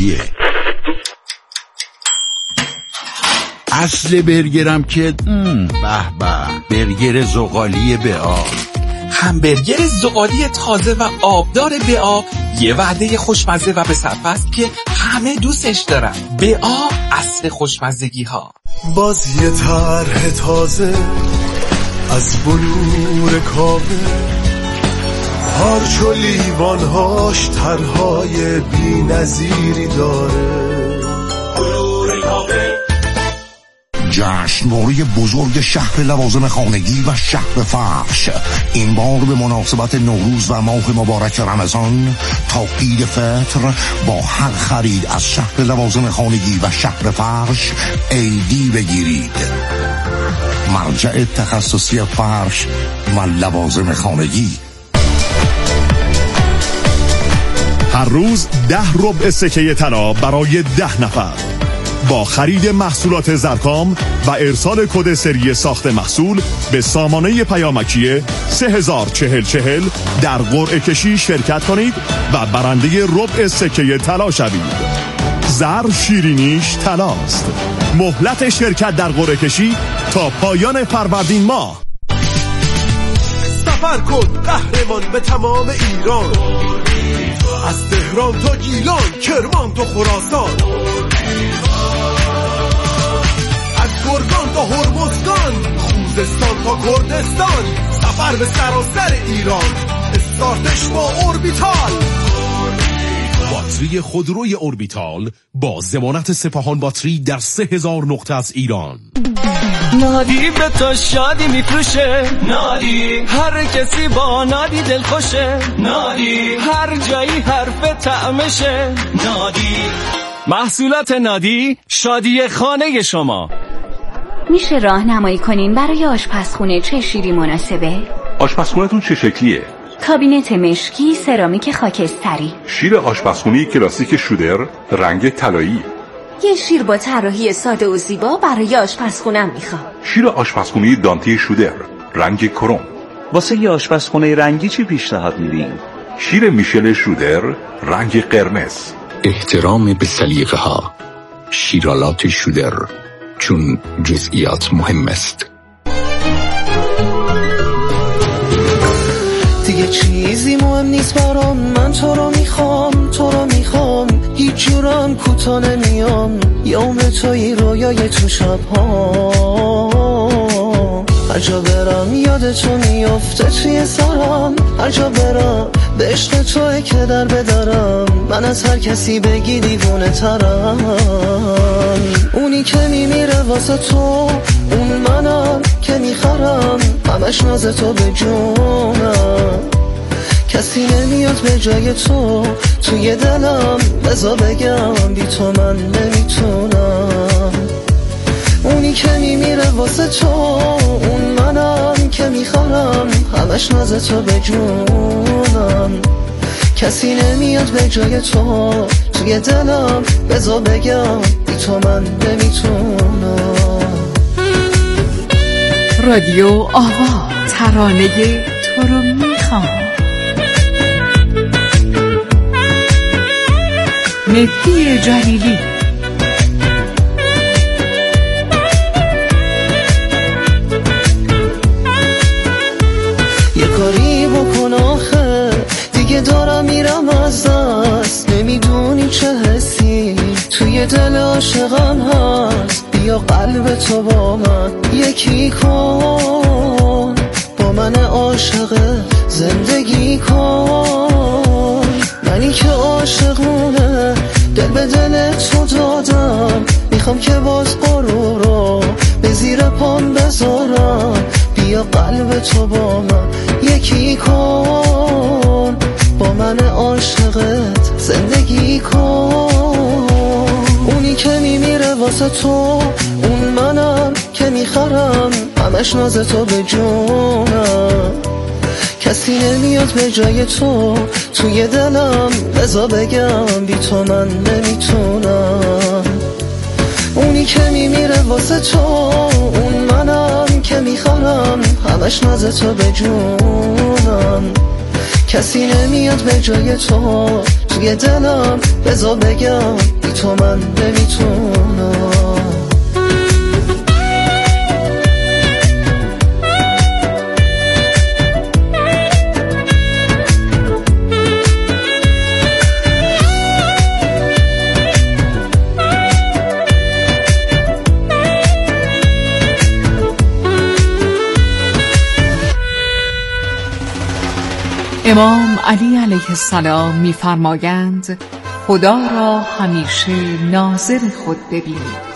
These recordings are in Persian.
زغالیه. اصل برگرم که به به، برگر زغالی BA. همبرگر زغالی تازه و آبدار BA یه وعده خوشمزه و به صرفه است که همه دوستش دارن. BA اصل خوشمزگی ها. باز یه طرح تازه از بلور کاوه، هارچ و لیوانهاش طرحهای بی نظیری داره. بلور کاوه جشنواره بزرگ شهر لوازم خانگی و شهر فرش، این بار به مناسبت نوروز و ماه مبارک رمضان تا عید فطر با هر خرید از شهر لوازم خانگی و شهر فرش عیدی بگیرید. مرجع تخصصی فرش و لوازم خانگی. هر روز 10 ربع سکه طلا برای 10 نفر با خرید محصولات زرکام و ارسال کد سری ساخت محصول به سامانه پیامکی 304040 در قرعه کشی شرکت کنید و برنده ربع سکه طلا شوید. زر شیرینیش طلاست. مهلت شرکت در قرعه کشی تا پایان فروردین ماه. سفر کن قهرمان به تمام ایران، از تهران تا گیلان، کرمان تا خراسان، از گرگان تا هرمزگان، خوزستان تا کردستان. سفر به سراسر ایران، استارتش با اوربیتال. باتری خودروی اوربیتال با ضمانت سپاهان باتری در 3000 نقطه از ایران. نادی به تو شادی میفروشه، نادی هر کسی با نادی دل خوشه، نادی هر جایی حرف طعمشه، نادی محصولات نادی شادی خانه شما. میشه راهنمایی کنین برای آشپزخونه چه شیری مناسبه؟ آشپزخونه‌تون چه شکلیه؟ کابینت مشکی، سرامیک خاکستری. شیر آشپزخونه کلاسیک شودر رنگ طلایی. یه شیر با طراحی ساده و زیبا برای آشپزخونه‌ام میخوام. شیر آشپزخونه دانته شودر رنگ کرم. واسه یه آشپزخونه رنگی چی پیشنهاد میدین؟ شیر میشل شودر رنگ قرمز. احترام به سلیقه ها. شیرالات شودر، چون جزئیات مهم است. دیگه چیزی مهم نیست برام، من تو رو میخوام، تو رو میخوام، هیچ جورم کوتا نمیام. یوم توی رویای تو شب‌ها، هر جا برم یاد تو میفته توی سرم، هر جا برم به عشق توی که در بدرم. من از هر کسی بگی دیوونه ترم، اونی که میمیره واسه تو، اون منم که میخرم همش ناز تو به جونم. کسی نمیاد به جای تو توی دلم، بذار بگم بی تو من نمیتونم. اونی که میمیره واسه تو، اون منم که میخرم همش ناز تو به جونم. کسی نمیاد به جای تو توی دلم، بذار بگم بی تو من نمیتونم. رادیو آوا، ترانه تو رو میخوام. مهدی جلیلی. یه کاری بکن آخه، دیگه دارم میرم از دست. نمیدونی چه حسی توی دل عاشقم هست. بیا قلب تو با من یکی کن، با من عاشق زندگی کن. منی که عاشقونه دل به دل تو دادم، میخوام که باز غرور رو به زیر پام بذارم. بیا قلب تو با من یکی کن، با من عاشقت زندگی کن. اونی که میمیره واسه تو، اون منم که میخرم همش ناز تو به جونم. کسی نمیاد به جای تو توی دلم، بذار بگم بی تو من نمیتونم. اونی که میمیره واسه تو، اون منم که میخرم همش ناز تو به جونم. کسی نمیاد به جای تو توی دلم بذار بگم بی تو من نمیتونم. امام علی علیه السلام می‌فرمایند خدا را همیشه ناظر خود ببینید.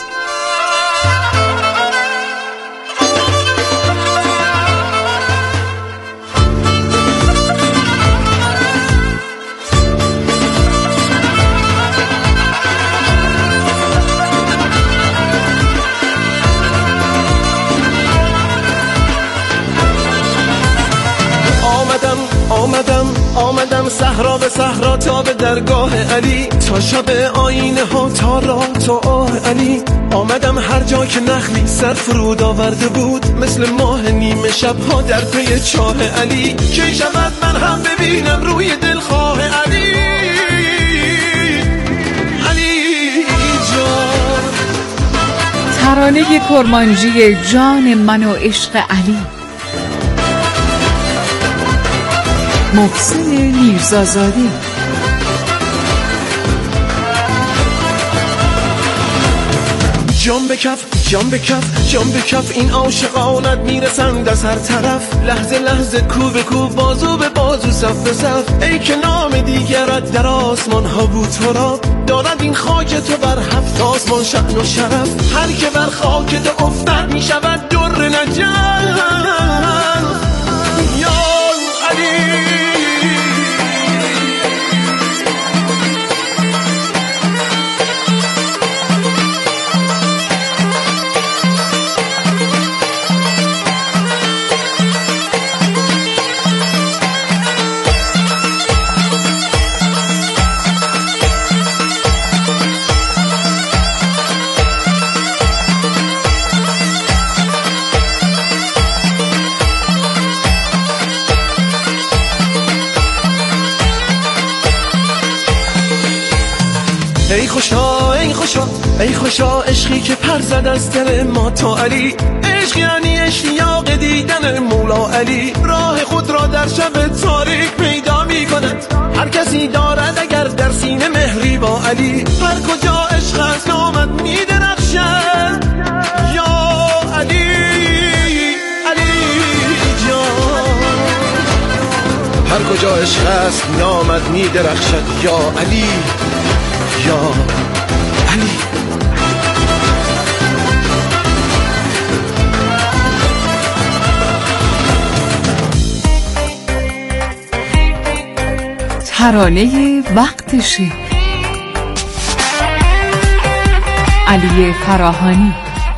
آمدم صحرا به صحرا تا به درگاه علی، تا شب آینه ها تا راه تا آه علی. آمدم هر جا که نخلی سر فرود آورده بود، مثل ماه نیمه شبها در پی چاه علی. کی شود من هم ببینم روی دلخواه علی. علی جان. ترانه کرمانجی جان من و عشق علی، محسن میرزازاده. جام به کف جام به کف جام به کف این عاشقانت میرسند از هر طرف، لحظه لحظه کو به کو بازو به بازو صف به صف. ای که نام دیگرت در آسمان ها بود تو را، دارد این خاک تو بر هفت آسمان شأن و شرف. هر که بر خاک تو افتد میشود در نجات. یا علی. ای خوشا ای خوشا ای خوشا عشقی که پر زد از دل ما تا علی. عشق یعنی اشتیاق دیدن مولا علی، راه خود را در شب تاریک پیدا می کند. هر کسی دارد اگر در سینه مهری با علی، هر کجا عشق است نامت می درخشد. یا علی علی جان. هر کجا عشق است نامت می درخشد. یا علی یا علی. ترانه وقتشه، علی فراهانی.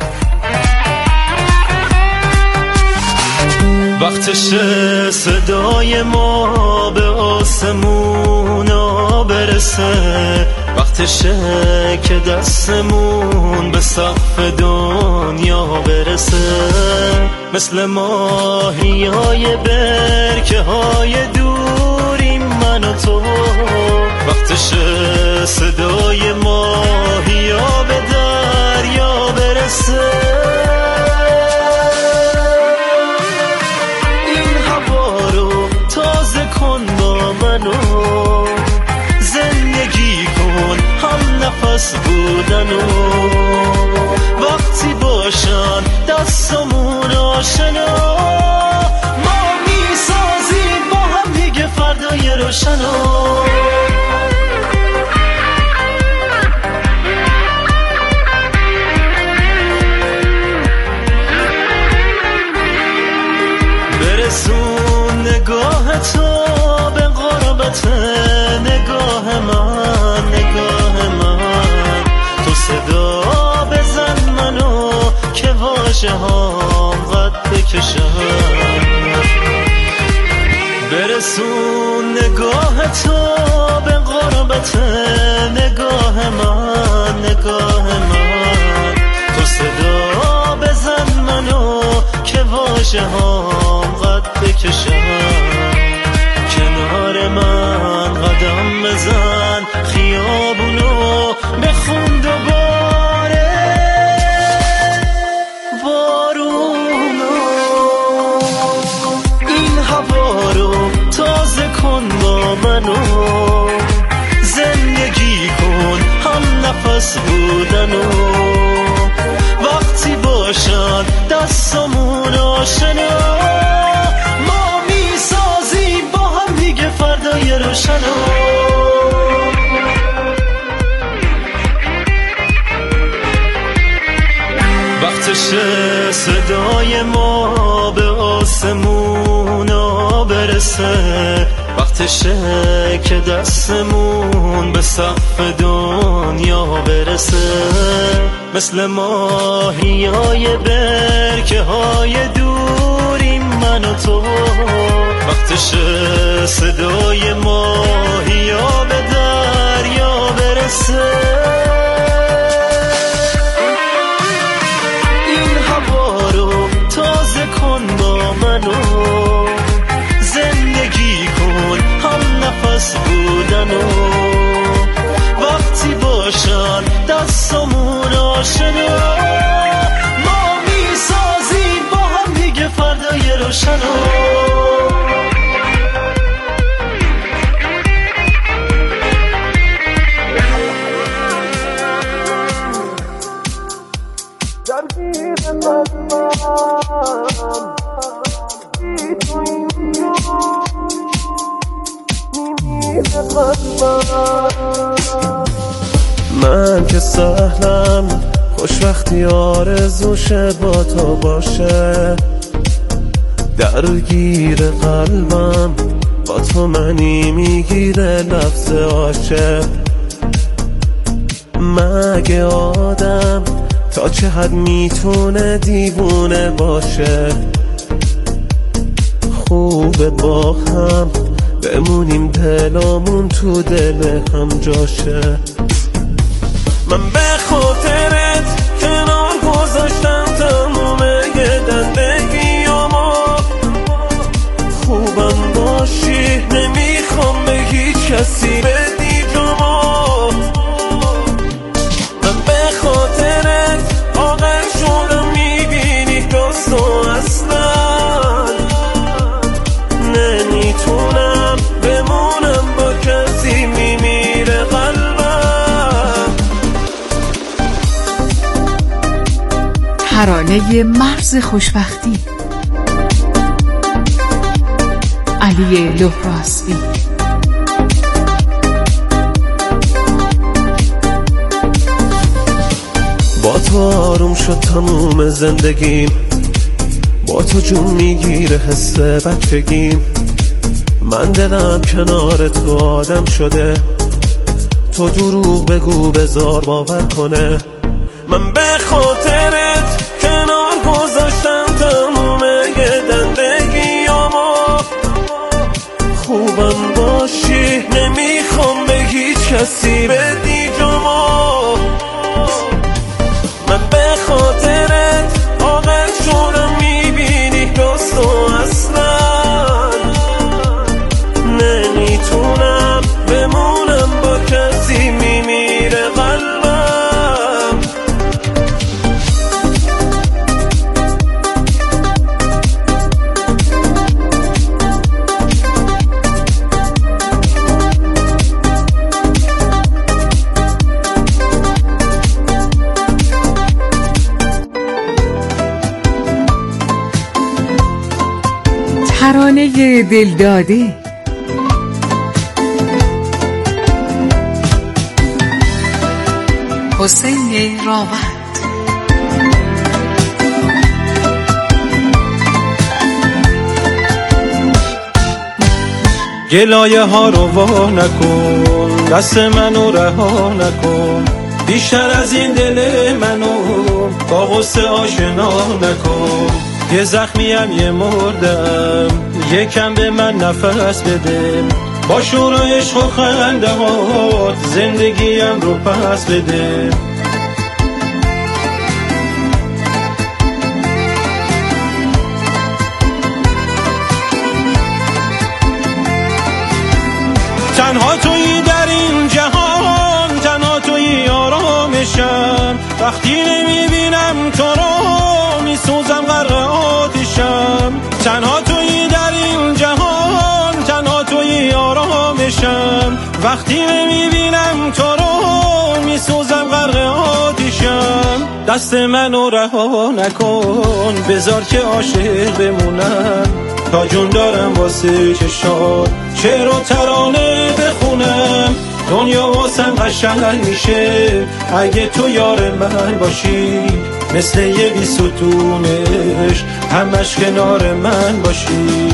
وقتشه صدای ما به آسمونا برسه، وقتشه که دستمون به سقف دنیا برسه. مثل ماهیای برکه های دوریم من و تو، وقتشه صدای ماهیا به دریا برسه. این هوا رو تازه کن با منو، زندگی کن هم نفس بودنو. وقتی باشن دستمون آشنا، ما میسازیم با هم دیگه فردای روشنو. برسون نگاه تو به قربت نگاه من، نگاه من. تو صدا بزن منو که واژه هام قد بکشم. برسون نگاه تو به قربت نگاه من، نگاه من. تو صدا بزن منو که واژه هام قد بکشم. کنار من قدم بزن نفس بودن و وقتی باشن دستمون آشنا ما میسازیم با هم دیگه فردای روشنا وقتشه صدای ما به آسمونا برسه وقتشه که دستمون به سقف دنیا برسه مثل ماهیای برکه های دوریم من و تو وقتشه صدای ماهیا به دریا برسه این هوا رو تازه کن با منو زندگی کن هم نفس بودن و وقتی باشن دستمون آشنا ما میسازیم با هم دیگه فردای روشنا من که سهلم خوشبختی آرزوشه با تو باشه درگیر قلبم با تو منی میگیره لفظ عاشق مگه آدم تا چه حد میتونه دیوونه باشه خوبه با هم بمونیم دلامون تو دل هم جاشه من به خاطرت کنار گذاشتم تموم زندگیامو خوبم باشی نمیخوام به هیچ کسی بدی جمو من به خاطرت آقل شدم میبینی دوستو اصلا نمیتونم بمونم با کسی میمیره قلبم ترانه مرز خوشبختی علی لهراسبی با تو آروم شد تموم زندگیم با تو جون میگیره حس بچگیم من دلم کنار تو آدم شده تو دروغ بگو بذار باور کنه من به خاطرت کنار گذاشتم تموم زندگیامو خوبم باشی نمیخوام به هیچ کسی بدی جمو من به خاطرت آقل شدم میبینی دوستو اصلا نمیتونم بمونم با کسی میمیره قلبم ترانه دلداده حسین راوند گلایه ها رو وا نکن دست منو رها نکن بیشتر از این دل منو با غصه آشنا نکن یه زخمیم یه مردم یکم به من نفس بده با شور و عشق و خنده هات زندگیم رو پس بده تنها تویی در این جهان تنها تویی آرامشم وقتی نمیبینم تو رو میسوزم غرق آتشم تنها تویی در این جهان تنها تویی آرامشم وقتی نمیبینم تو رو میسوزم غرق دست منو رها نکن، بذار که عاشق بمونم، تا جون دارم واسه چشات شعر و ترانه بخونم. دنیا واسم قشنگ میشه اگه تو یار من باشی، مثل یه بی ستونش همش کنار من باشی.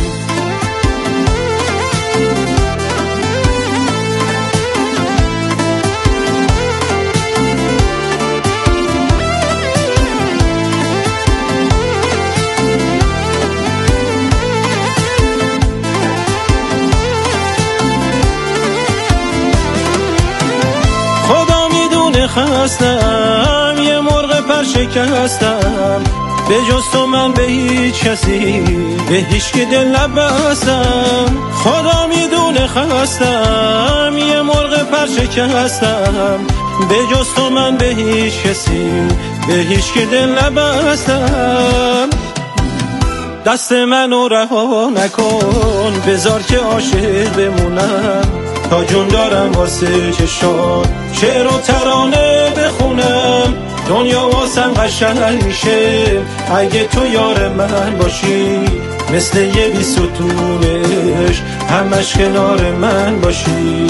خستم یه مرغ پر شکستم، به جز تو من به هیچ کسی به هیچ که دل نبستم. خدا میدونه خستم یه مرغ پر شکستم، به جز تو من به هیچ کسی به هیچ که دل نبستم. دست منو رها نکن، بذار که عاشق بمونم، تا جون دارم واسه چشات شعر و ترانه بخونم. دنیا واسم قشنگ میشه اگه تو یار من باشی، مثل یه بی ستونش همش کنار من باشی.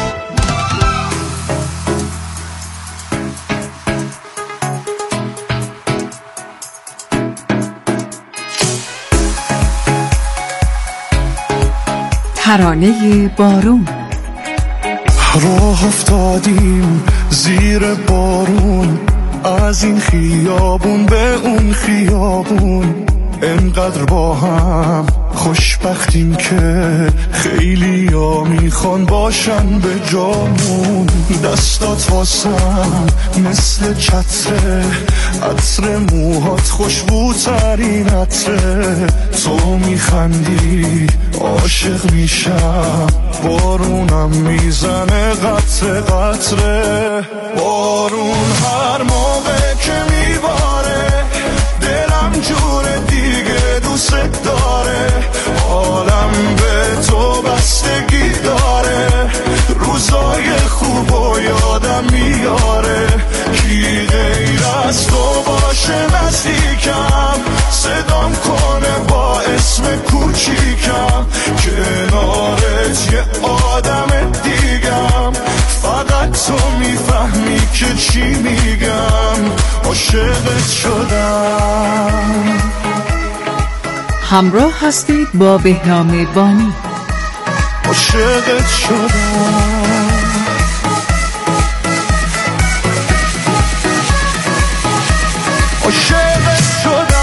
ترانه بارون. راه افتادیم زیر بارون، از این خیابون به اون خیابون، انقدر با هم خوشبختیم که خیلی ها میخوان باشن به جامون. دستات واسم مثل چتره، عطر موهات خوشبوترین عطره، تو میخندی عاشق میشم، بارونم میزنه قطره قطره. بارون هر موقع که میباره دلم جور دیگه دوست داره، عالم به تو بستگی داره، روزای خوب و یادم میاره، کی غیر از تو باشه نزدیکم، صدام کنه با اسم کوچیکم، کنارت یه آدم دیگم، فقط تو میفهمی که چی میگم، عاشقت شدم. همراه هستید با بهنام بانی. عاشقت شدم. عاشقت شدم.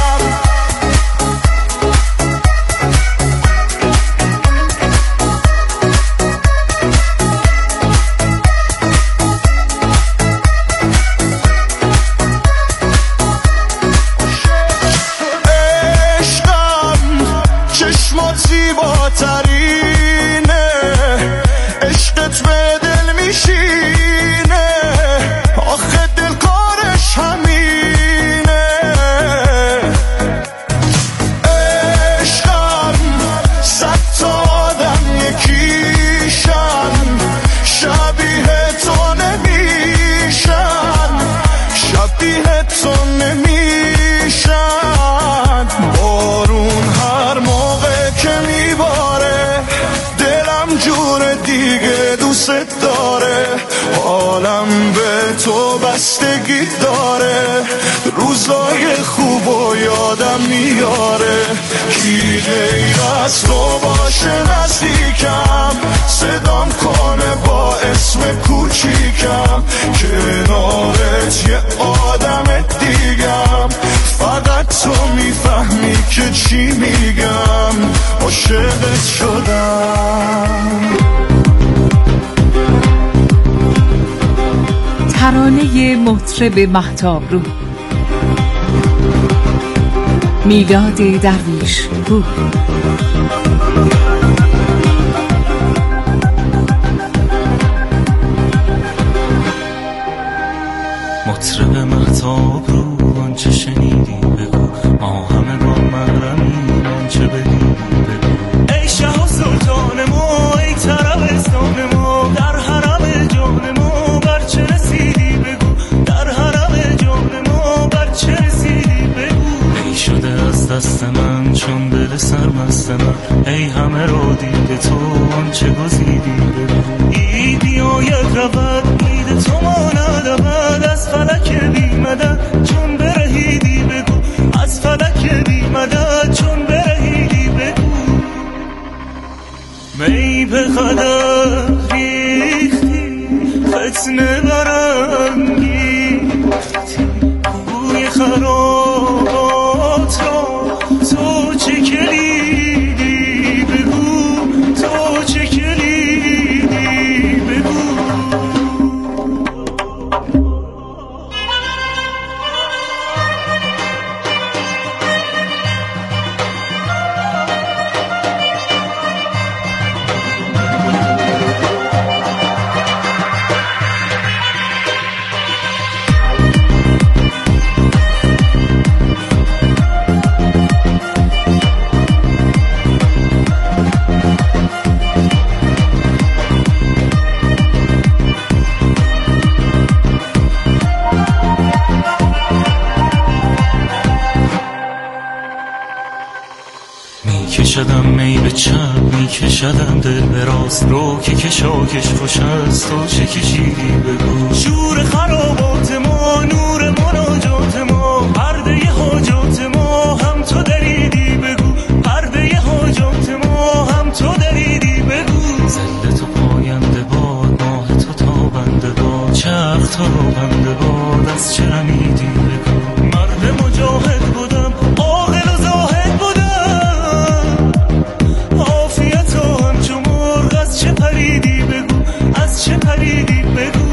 زیباترینه، عشقت به دل میشینه، آخه دل کارش همینه. عشقم صد تا آدم یکیشن، شبیه تو نمیشن، شبیه تو نمیشن. بارون هر موقع که میباره دلم جور دیگه دوست داره، عالم به تو بستگی داره، روزای خوب و یادم میاره، کی غیر از تو باشه نزدیکم، صدام کنه با اسم کوچیکم، کنارت یه آدم دیگم، فقط تو میفهمی که چی میگم، عاشقت شدم. ترانه مطرب مهتاب رو. میلاد درویش پور. مطرب مهتاب رو، آنچه شنیدی بگو، ما همگان محرمیم، آنچه بدیدی بگو. ای شه و سلطان ما، ای طربستان ما، در حرم جان ما برچه رسیدی بگو، در حرم جان ما ای همه رو دیده تو آنچه گزیدی بگو ایدی آید رود اید تو ماند ابد از فلک بی مدد چون برهیدی بگو از فلک بی مدد چون برهیدی بگو می به قدر ریختی فتنه برانگیختی بوی خرابات را تو چه کلیدی بگو تو چه کلیدی بگو میکشدم می به چپ میکشدم دل به راست رو که کشاکش خوش است تو چه کشیدی بگو شور خرابات ما نور مناجات ما پرده حاجات ما هم تو دریدی بگو پرده حاجات ما هم تو دریدی بگو زلد تو پاینده باد ماه تو تابنده باد چرخ تو بنده باد از چه رمیدی بگو مرد مجاهد بودم عاقل و زاهد بودم عافیت و همچو مرغ از چه پریدی بگو از چه پریدی بگو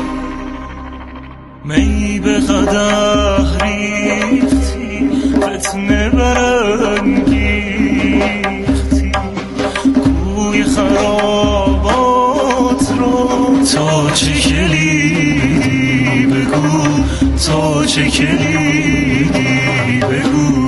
می به قدح ریختی فتنه برانگیختی کوی خرابات رو تو چه کلیدی بگو تو چه کلیدی بگو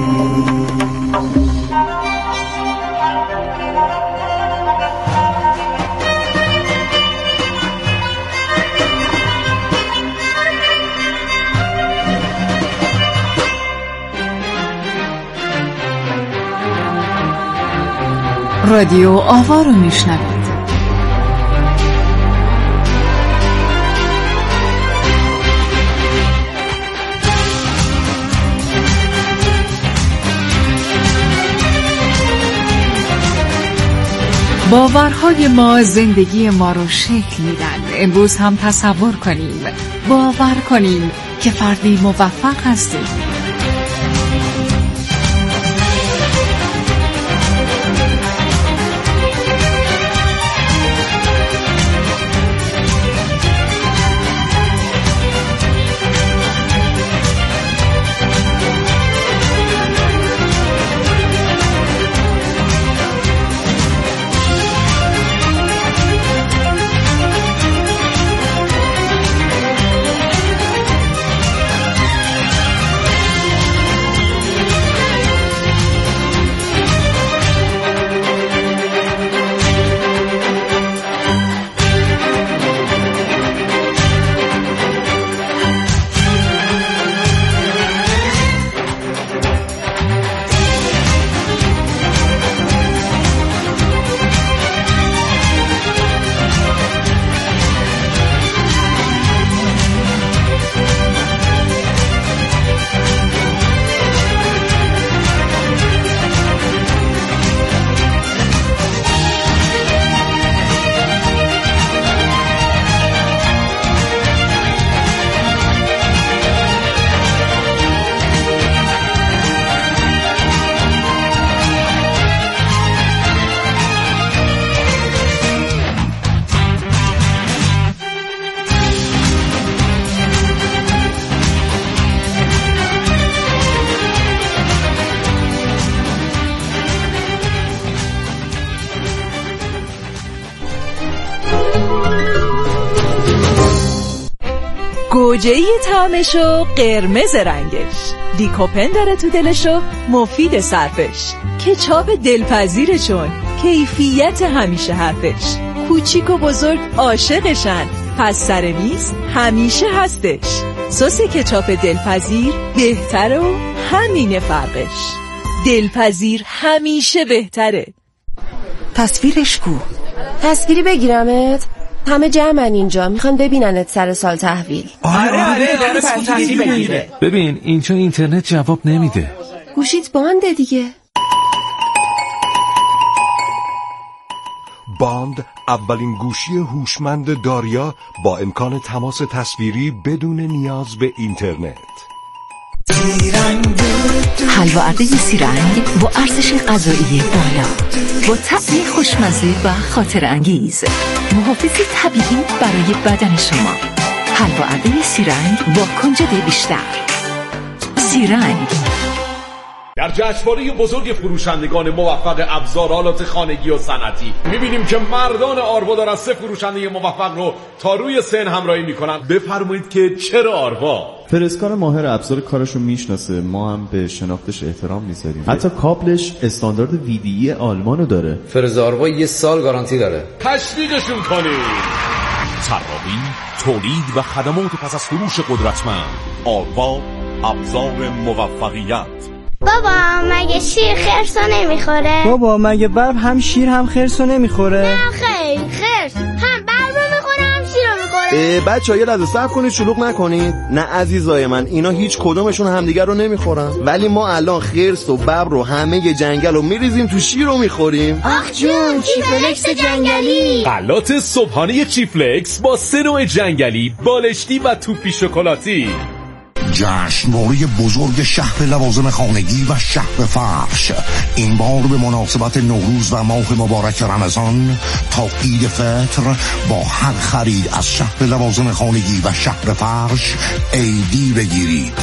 رادیو آوا رو میشنوید. باورهای ما زندگی ما رو شکل میدن. امروز هم تصور کنیم، باور کنیم که فردی موفق هستیم. گوجه‌ای طعمشو قرمز رنگش، لیکوپن داره تو دلشو مفید صرفش، کچاپ دلپذیرشون کیفیت همیشه حرفش، کوچیک و بزرگ عاشقشن پس سر میز همیشه هستش. سس کچاپ دلپذیر بهتره و همینه فرقش، دلپذیر همیشه بهتره. تصویرش کو؟ تصویری بگیرمت؟ همه جمعن اینجا، میخوان ببیننت سر سال تحویل. آره تصویری بگیره. ببین اینجا اینترنت جواب نمیده. گوشیت بانده دیگه. باند اولین گوشی هوشمند داریا با امکان تماس تصویری بدون نیاز به اینترنت. حلوا عرده سیرنگ با ارزش غذایی بالا، با طعمی خوشمزه و خاطر انگیز، محافظی طبیعی برای بدن شما. حلوا عرده سیرنگ با کنجد بیشتر. سیرنگ. در جشنواره بزرگ فروشندگان موفق ابزار آلات خانگی و صنعتی می‌بینیم که مردان آروا دارن 3 فروشنده موفق رو تا روی سن همراهی میکنن. بفرمایید که چرا آروا؟ فرسکار ماهر ابزار کارشو میشناسه، ما هم به شناختش احترام میذاریم. حتی کابلش استاندارد VDE آلمانو داره. فرز آروا 1 سال گارانتی داره. تشویقشون کنید. طراحی، تولید و خدمات پس از فروش قدرتمند. آروا، ابزار موفقیت. بابا مگه شیر خرسو نمیخوره؟ بابا مگه برف هم شیر هم خرسو نمیخوره؟ نه خیر، خرس هم برف رو میخوره هم شیر رو میخوره. بچه‌ها یه لحظه صبر کنید، شلوغ نکنید. نه عزیزای من، اینا هیچ کدومشون همدیگر رو نمیخورن، ولی ما الان خرس و ببر رو همه جنگل رو میریزیم تو شیر رو میخوریم. آخ جون، چیفلکس جنگلی. غلات صبحانه چیفلکس با 3 نوع جنگلی، بالشتی و توپی شکلاتی. جشنواره بزرگ شهر لوازم خانگی و شهر فرش این بار به مناسبت نوروز و ماه مبارک رمضان تا عید فطر با هر خرید از شهر لوازم خانگی و شهر فرش عیدی بگیرید.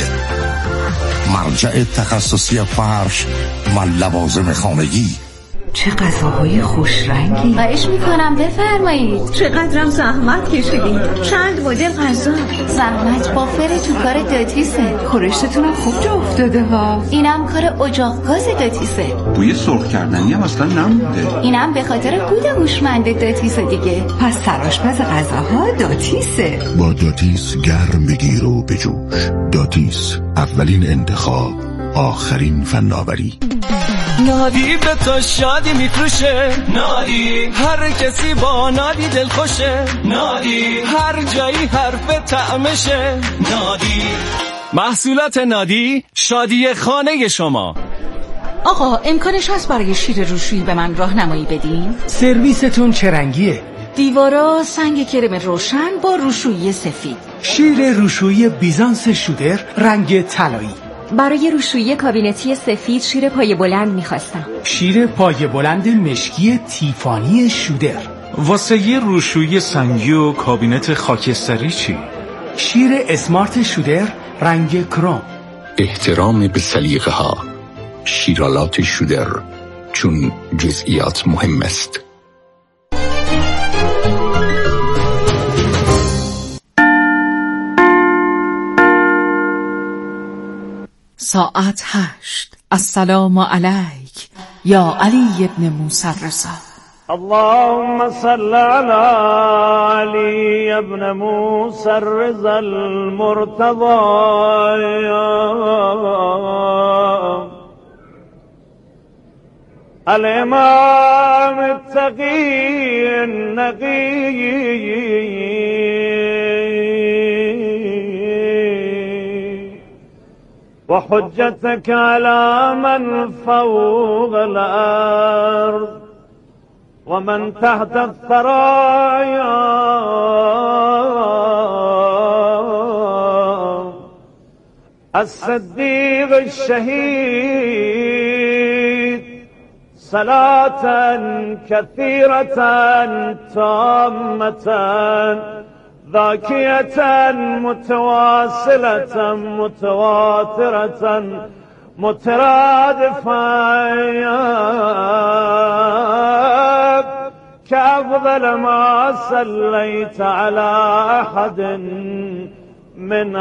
مرجع تخصصی فرش و لوازم خانگی. چه غذاهای خوش رنگی. خواهش میکنم بفرمایید. چقدرم زحمت کشیدین. چند مدل غذا. زحمت با فر تو کار داتیسه. خورشتتونم خوب جا افتاده ها. اینم کار اجاق گاز داتیسه. بوی سرخ کردنی هم اصلا نمونده. اینم به خاطر بود هوشمند داتیسه دیگه. پس سرآشپز غذاها داتیسه. با داتیس گرم بگیر و بجوش. داتیس، اولین انتخاب، آخرین فناوری. نادی به تو شادی میفروشه، نادی هر کسی با نادی دل خوشه، نادی هر جایی حرف طعمشه، نادی محصولات نادی شادی خانه شما. آقا امکانش هست برای شیر روشویی به من راهنمایی بدین؟ سرویستون چه رنگیه؟ دیوارا سنگ کرم روشن با روشویی سفید. شیر روشویی بیزانس شودر رنگ طلایی. برای روشویی کابینتی سفید شیر پایه بلند میخواستم. شیر پایه بلند مشکی تیفانی شودر. واسه یه روشویی سنگی و کابینت خاکستری چی؟ شیر اسمارت شودر رنگ کروم. احترام به سلیقه ها. شیرالات شودر، چون جزئیات مهم است. ساعت 8. السلام علیک یا علی ابن موسی الرضا. اللهم صل على علي ابن موسى الرضا المرتضى الإمام التقي النقي وحجتك على من فوق الأرض ومن تحت الثرايا الصديق الشهيد صلاة كثيرة تامة ذاكية متواصلة متواترة مترادفة كأفضل ما صليت على أحد من